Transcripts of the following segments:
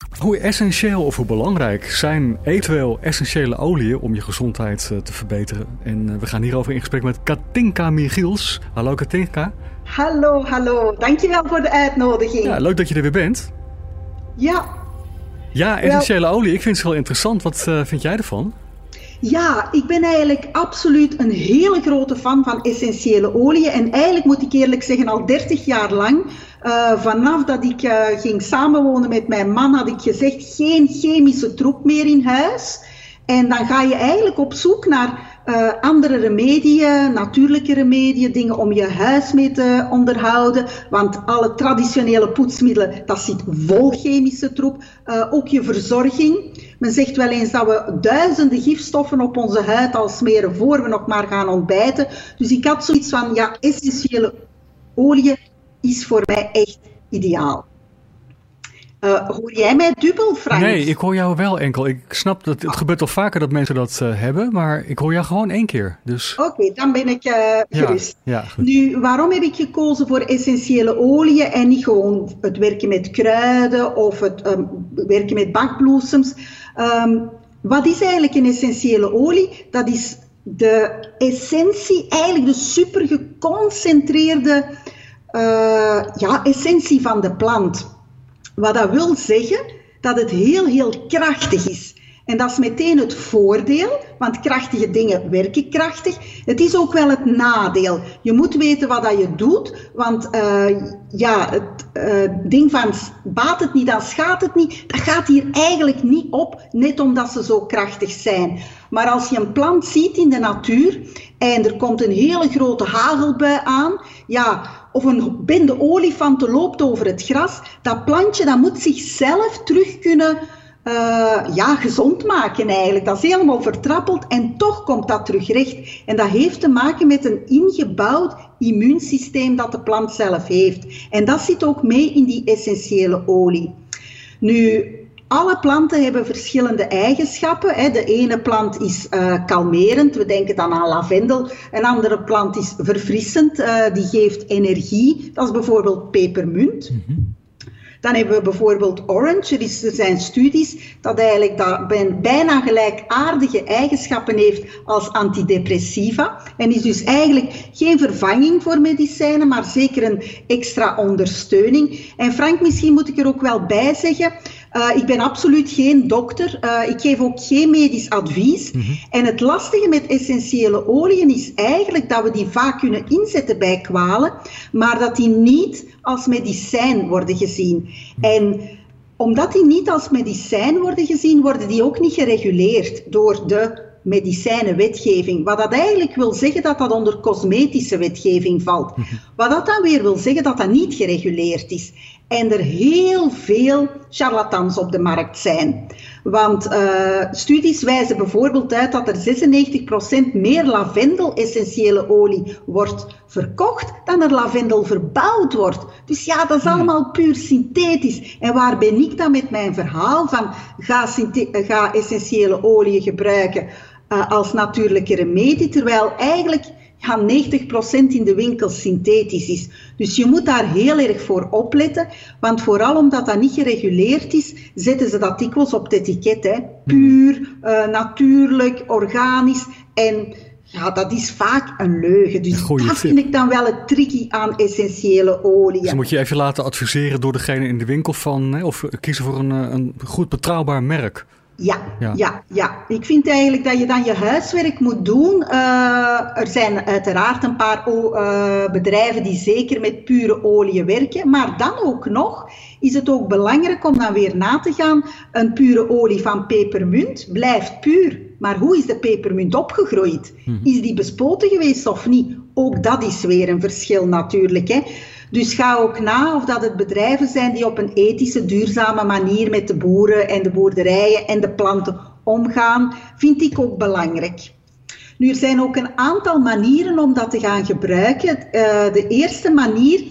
Hoe essentieel of hoe belangrijk zijn eventueel essentiële oliën om je gezondheid te verbeteren? En we gaan hierover in gesprek met Katinka Michiels. Hallo Katinka. Hallo. Dankjewel voor de uitnodiging. Ja, leuk dat je er weer bent. Ja, essentiële olie. Ik vind het heel interessant. Wat vind jij ervan? Ja, ik ben eigenlijk absoluut een hele grote fan van essentiële oliën. En eigenlijk moet ik eerlijk zeggen al 30 jaar lang. Vanaf dat ik ging samenwonen met mijn man had ik gezegd geen chemische troep meer in huis. En dan ga je eigenlijk op zoek naar andere remedieën, natuurlijke remedieën, dingen om je huis mee te onderhouden. Want alle traditionele poetsmiddelen, dat zit vol chemische troep. Ook je verzorging. Men zegt wel eens dat we duizenden gifstoffen op onze huid al smeren voor we nog maar gaan ontbijten. Dus ik had zoiets van, ja, essentiële olie is voor mij echt ideaal. Hoor jij mij dubbel, Frank? Nee, ik hoor jou wel enkel. Ik snap dat het gebeurt al vaker dat mensen dat hebben, maar ik hoor jou gewoon 1 keer. Dus... Oké, dan ben ik gerust. Ja, goed. Nu, waarom heb ik gekozen voor essentiële oliën en niet gewoon het werken met kruiden of het werken met bakbloesems? Wat is eigenlijk een essentiële olie? Dat is de essentie, eigenlijk de super geconcentreerde essentie van de plant. Wat dat wil zeggen dat het heel krachtig is. En dat is meteen het voordeel, want krachtige dingen werken krachtig. Het is ook wel het nadeel. Je moet weten wat dat je doet, want het ding van baat het niet, dan schaadt het niet, dat gaat hier eigenlijk niet op, net omdat ze zo krachtig zijn. Maar als je een plant ziet in de natuur en er komt een hele grote hagelbui aan, of een bende olifanten loopt over het gras, dat plantje dat moet zichzelf terug kunnen gezond maken eigenlijk. Dat is helemaal vertrappeld en toch komt dat terug recht. En dat heeft te maken met een ingebouwd immuunsysteem dat de plant zelf heeft. En dat zit ook mee in die essentiële olie. Nu, alle planten hebben verschillende eigenschappen. Hè. De ene plant is kalmerend, we denken dan aan lavendel. Een andere plant is verfrissend, die geeft energie. Dat is bijvoorbeeld pepermunt. Mm-hmm. Dan hebben we bijvoorbeeld orange. Er zijn studies dat eigenlijk bijna gelijkaardige eigenschappen heeft als antidepressiva. En is dus eigenlijk geen vervanging voor medicijnen, maar zeker een extra ondersteuning. En Frank, misschien moet ik er ook wel bij zeggen, ik ben absoluut geen dokter. Ik geef ook geen medisch advies. Mm-hmm. En het lastige met essentiële oliën is eigenlijk dat we die vaak kunnen inzetten bij kwalen, maar dat die niet als medicijn worden gezien. En omdat die niet als medicijn worden gezien, worden die ook niet gereguleerd door de medicijnenwetgeving. Wat dat eigenlijk wil zeggen dat dat onder cosmetische wetgeving valt. Wat dat dan weer wil zeggen dat dat niet gereguleerd is. En er heel veel charlatans op de markt zijn. Want studies wijzen bijvoorbeeld uit dat er 96% meer lavendel-essentiële olie wordt verkocht dan er lavendel verbouwd wordt. Dus ja, dat is allemaal puur synthetisch. En waar ben ik dan met mijn verhaal van ga essentiële olie gebruiken als natuurlijke remedie, terwijl eigenlijk 90% in de winkel synthetisch is. Dus je moet daar heel erg voor opletten, want vooral omdat dat niet gereguleerd is, zetten ze dat dikwijls op het etiket. Hè. Puur, natuurlijk, organisch en ja, dat is vaak een leugen. Dus dat vind ik dan wel het tricky aan essentiële oliën. Dus moet je even laten adviseren door degene in de winkel of kiezen voor een goed betrouwbaar merk. Ja. Ik vind eigenlijk dat je dan je huiswerk moet doen. Er zijn uiteraard een paar bedrijven die zeker met pure olie werken. Maar dan ook nog is het ook belangrijk om dan weer na te gaan. Een pure olie van pepermunt blijft puur. Maar hoe is de pepermunt opgegroeid? Is die bespoten geweest of niet? Ook dat is weer een verschil natuurlijk, hè. Dus ga ook na of dat het bedrijven zijn die op een ethische, duurzame manier met de boeren en de boerderijen en de planten omgaan, vind ik ook belangrijk. Nu, er zijn ook een aantal manieren om dat te gaan gebruiken. De eerste manier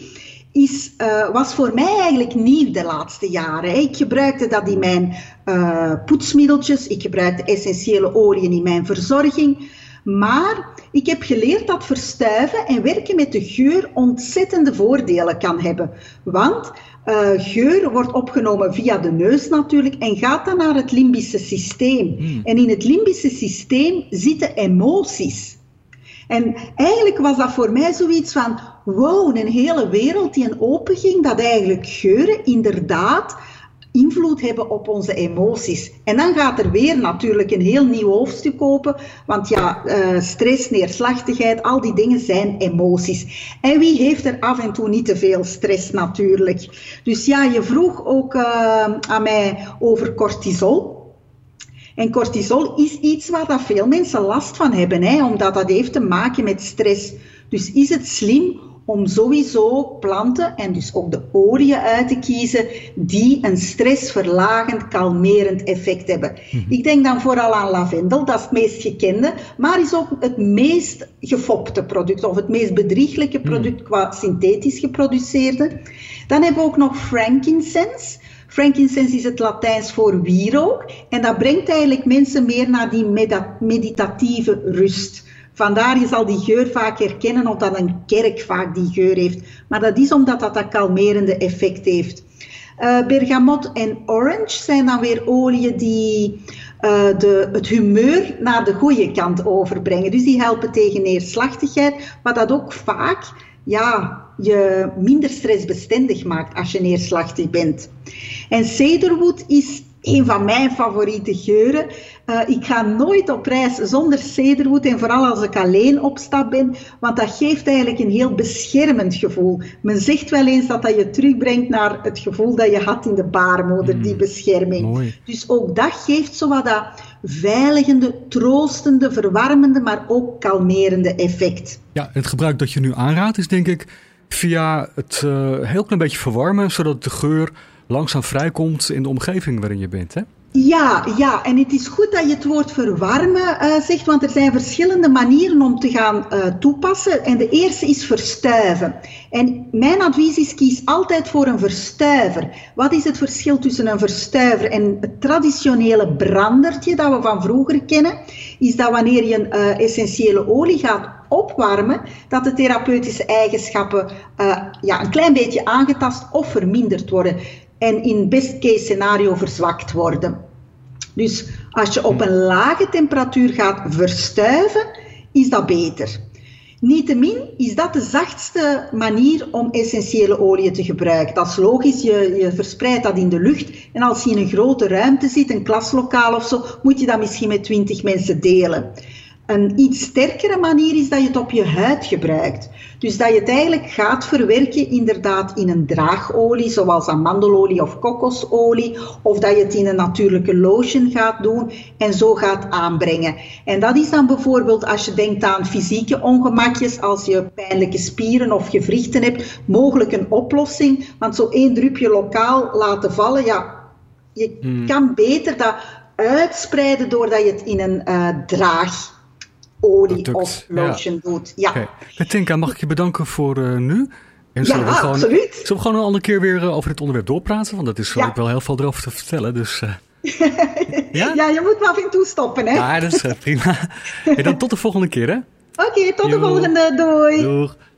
was voor mij eigenlijk nieuw de laatste jaren. Ik gebruikte dat in mijn poetsmiddeltjes, ik gebruikte essentiële oliën in mijn verzorging. Maar ik heb geleerd dat verstuiven en werken met de geur ontzettende voordelen kan hebben. Want geur wordt opgenomen via de neus natuurlijk en gaat dan naar het limbische systeem. En in het limbische systeem zitten emoties. En eigenlijk was dat voor mij zoiets van, wow, een hele wereld die openging, dat eigenlijk geuren inderdaad invloed hebben op onze emoties. En dan gaat er weer natuurlijk een heel nieuw hoofdstuk open, want ja, stress, neerslachtigheid, al die dingen zijn emoties. En wie heeft er af en toe niet te veel stress natuurlijk? Dus ja, je vroeg ook aan mij over cortisol. En cortisol is iets waar dat veel mensen last van hebben, hè, omdat dat heeft te maken met stress. Dus is het slim om sowieso planten en dus ook de oliën uit te kiezen die een stressverlagend, kalmerend effect hebben. Ik denk dan vooral aan lavendel, dat is het meest gekende, maar is ook het meest gefopte product of het meest bedrieglijke product qua synthetisch geproduceerde. Dan hebben we ook nog frankincense. Frankincense is het Latijns voor wierook en dat brengt eigenlijk mensen meer naar die meditatieve rust. Vandaar je zal die geur vaak herkennen of dat een kerk vaak die geur heeft. Maar dat is omdat dat kalmerende effect heeft. Bergamot en orange zijn dan weer oliën die het humeur naar de goede kant overbrengen. Dus die helpen tegen neerslachtigheid, maar dat ook vaak je minder stressbestendig maakt als je neerslachtig bent. En cedarwood is een van mijn favoriete geuren. Ik ga nooit op reis zonder cedarwood en vooral als ik alleen op stap ben, want dat geeft eigenlijk een heel beschermend gevoel. Men zegt wel eens dat je terugbrengt naar het gevoel dat je had in de baarmoeder, die bescherming. Mooi. Dus ook dat geeft zo wat dat veiligende, troostende, verwarmende, maar ook kalmerende effect. Ja, het gebruik dat je nu aanraadt is denk ik via het heel klein beetje verwarmen, zodat de geur langzaam vrijkomt in de omgeving waarin je bent, hè? Ja, en het is goed dat je het woord verwarmen zegt, want er zijn verschillende manieren om te gaan toepassen. En de eerste is verstuiven. En mijn advies is, kies altijd voor een verstuiver. Wat is het verschil tussen een verstuiver en het traditionele brandertje dat we van vroeger kennen? Is dat wanneer je een essentiële olie gaat opwarmen, dat de therapeutische eigenschappen een klein beetje aangetast of verminderd worden. En in best case scenario verzwakt worden. Dus als je op een lage temperatuur gaat verstuiven, is dat beter. Niettemin is dat de zachtste manier om essentiële oliën te gebruiken. Dat is logisch, je verspreidt dat in de lucht. En als je in een grote ruimte zit, een klaslokaal of zo, moet je dat misschien met 20 mensen delen. Een iets sterkere manier is dat je het op je huid gebruikt. Dus dat je het eigenlijk gaat verwerken inderdaad in een draagolie, zoals amandelolie of kokosolie, of dat je het in een natuurlijke lotion gaat doen en zo gaat aanbrengen. En dat is dan bijvoorbeeld als je denkt aan fysieke ongemakjes, als je pijnlijke spieren of gewrichten hebt, mogelijk een oplossing. Want zo 1 drupje lokaal laten vallen, je kan beter dat uitspreiden doordat je het in een draagolie of lotion doet. Ja. Okay. Katinka, mag ik je bedanken voor nu? En zullen we absoluut. Zullen we gewoon een andere keer weer over dit onderwerp doorpraten? Want dat is ook wel heel veel erover te vertellen. Dus, ja? Ja, je moet me af en toe stoppen, hè? Ja, dat is prima. En dan tot de volgende keer, hè? Oké, tot de volgende. Doei. Doeg.